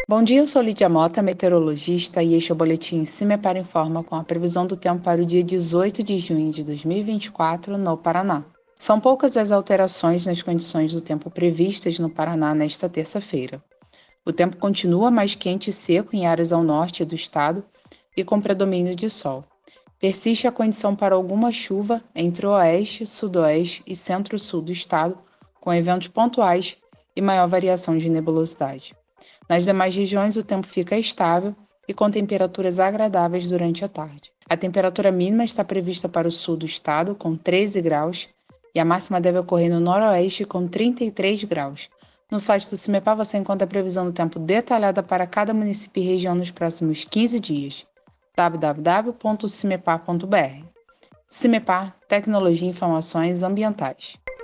Bom dia, eu sou Lídia Mota, meteorologista, e este é o boletim CIMEPAR Informa com a previsão do tempo para o dia 18 de junho de 2024 no Paraná. São poucas as alterações nas condições do tempo previstas no Paraná nesta terça-feira. O tempo continua mais quente e seco em áreas ao norte do estado e com predomínio de sol. Persiste a condição para alguma chuva entre o oeste, sudoeste e centro-sul do estado, com eventos pontuais e maior variação de nebulosidade. Nas demais regiões, o tempo fica estável e com temperaturas agradáveis durante a tarde. A temperatura mínima está prevista para o sul do estado, com 13 graus, e a máxima deve ocorrer no noroeste, com 33 graus. No site do CIMEPAR você encontra a previsão do tempo detalhada para cada município e região nos próximos 15 dias. www.cimepar.br. CIMEPAR, Tecnologia e Informações Ambientais.